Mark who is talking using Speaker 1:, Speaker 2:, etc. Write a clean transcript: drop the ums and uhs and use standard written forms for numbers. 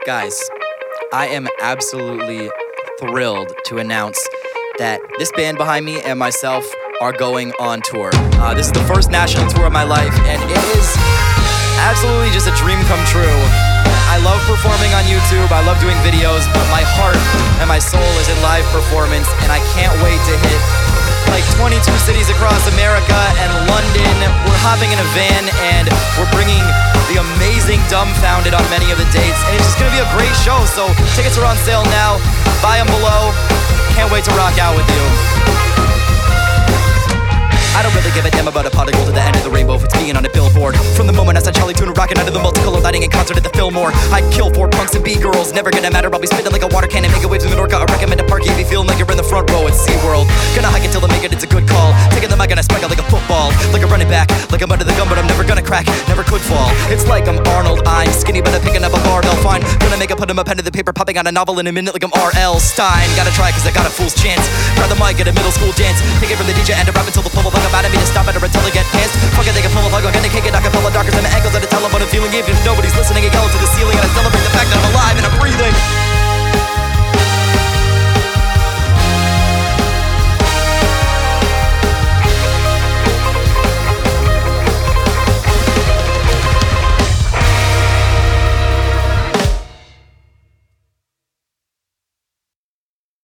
Speaker 1: Guys, I am absolutely thrilled to announce that this band behind me and myself are going on tour. This is the first national tour of my life, and it is absolutely just a dream come true. I love performing on YouTube, I love doing videos, but my heart and my soul is in live performance, and I can't wait to hit like 22 cities across America and London. We're hopping in a van and we're bringing the amazing Dumbfounded on many of the dates, and it's just gonna be a great show. So tickets are on sale now, buy them below. Can't wait to rock out with you. I don't really give a damn about a pot of gold at the end of the rainbow if it's being on a billboard. From the moment I saw Charlie Tuna rocking under the multicolored lighting in concert at the Fillmore, I'd kill for punks and B-girls, never gonna matter, I'll be spitting like a water cannon, making waves in Menorca. I recommend a park if you feeling like you're in the front row at SeaWorld. Gonna hike until I make it, it's a good call. Taking the mic and I spike out like a football, like a running back, like I'm under the gun, but I'm never gonna crack, never could fall. It's like I'm Arnold, I'm skinny, but I'm picking up a barbell, fine. Gonna make it, put him a pen to the paper, popping out a novel in a minute like I'm R.L. Stein. Gotta try cause I got a fool's chance. Grab the mic at a middle school dance, take it from the DJ and a rap until the pull like I'm out of me to stop it until I get pissed. Fuck it, they can pull a plug, I'm gonna kick it, I can pull a darker than the ankles at a telephone, I'm feeling even if nobody's listening and yelling to the